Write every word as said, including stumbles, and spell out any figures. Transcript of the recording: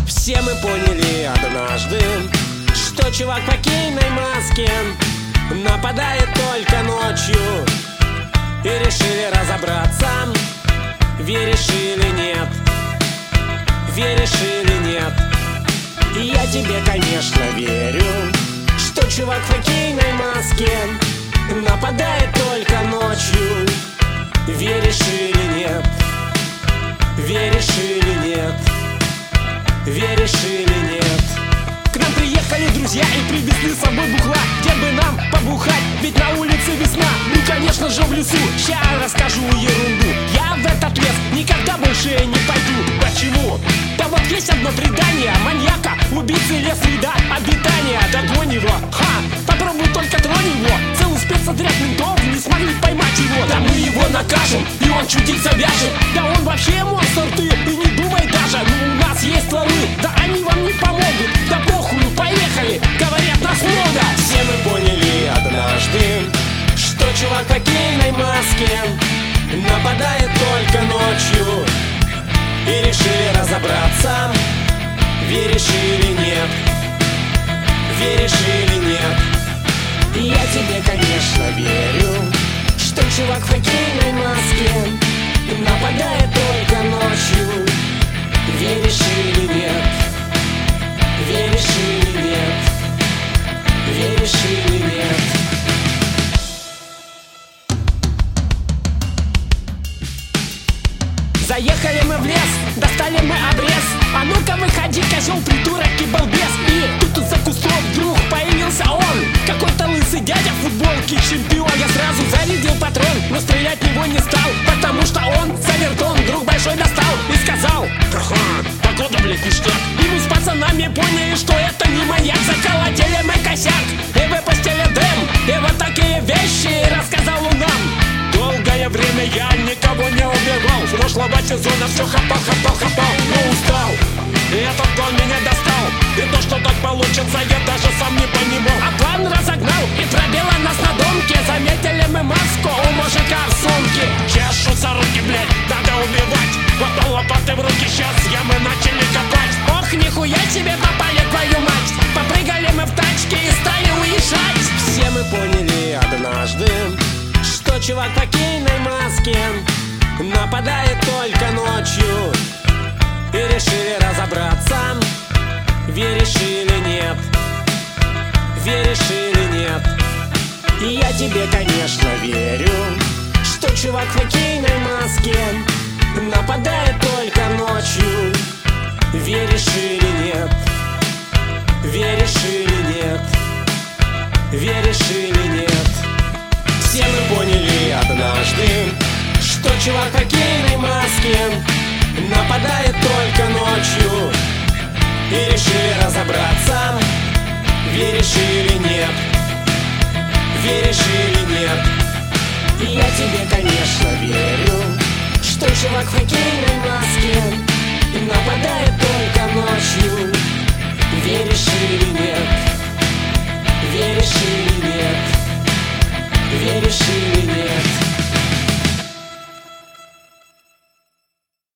Все мы поняли однажды, что чувак в хоккейной маске нападает только ночью. И решили разобраться, веришь или нет, веришь или нет. И я тебе, конечно, верю, что чувак в хоккейной маске нападает только ночью. Веришь или нет, веришь или нет, веришь или нет. К нам приехали друзья и привезли с собой бухла, где бы нам побухать, ведь на улице весна. Ну, конечно же, в лесу, ща расскажу ерунду. Я в этот лес никогда больше не пойду. Почему? Да вот есть одно предание маньяка, убийцы лес среда обитания. Догонь его, ха, попробуй только тронь его. Целый спецотряд ментов не смогли поймать его. Да мы его накажем, и он чудить завяжет. Да он вообще монстр ты, и не думай даже. Ну, у нас есть стволы, да они вам не помогут. Да похуй, поехали, говорят, нас много. Все мы поняли однажды, что чувак в хоккейной маске нападает только ночью. И решили разобраться, веришь или нет, веришь или нет. И я тебе, конечно, верю, что чувак в хоккейной маске нападает только ночью. Веришь или нет, веришь или нет, веришь или нет. Заехали мы в лес, достали мы обрез. А ну-ка выходи, козел, придурок и балбес. И тут за кустом вдруг появился он, какой-то лысый дядя в футболке, чемпион. Я сразу зарядил патрон, но стрелять в него не стал, потому что он завертон, друг большой достал и сказал: ага, погода, блядь, ништяк. И мы с пацанами поняли, что это не маньяк. Заколотили мы косяк и выпустили дым. И вот такие вещи рассказал он нам. Долгое время я никого не убивал, с прошлого сезона все хапал, хапал, хапал, но устал. И этот план меня достал, и то, что так получится, я даже сам не понимал. А план разогнал и пробило нас на домке. Заметили мы маску у мужика в сумке. Чешутся руки, блядь, надо убивать. Потом лопаты в руки, сейчас ямы начали копать. Ох, нихуя себе попали, твою мать. Попрыгали мы в тачке и стали уезжать. Все мы поняли однажды, что чувак в хоккейной маске нападает только ночью. И решили разобраться, веришь или нет, веришь или нет. И я тебе, конечно, верю, что чувак в хоккейной маске нападает только ночью. Веришь или нет, веришь или нет, веришь или нет. Все мы поняли однажды, что чувак в хоккейной маске нападает только ночью. И решили разобраться, веришь или нет, веришь или нет. И я тебе, конечно, верю, что чувак в хоккейной маске нападает только ночью.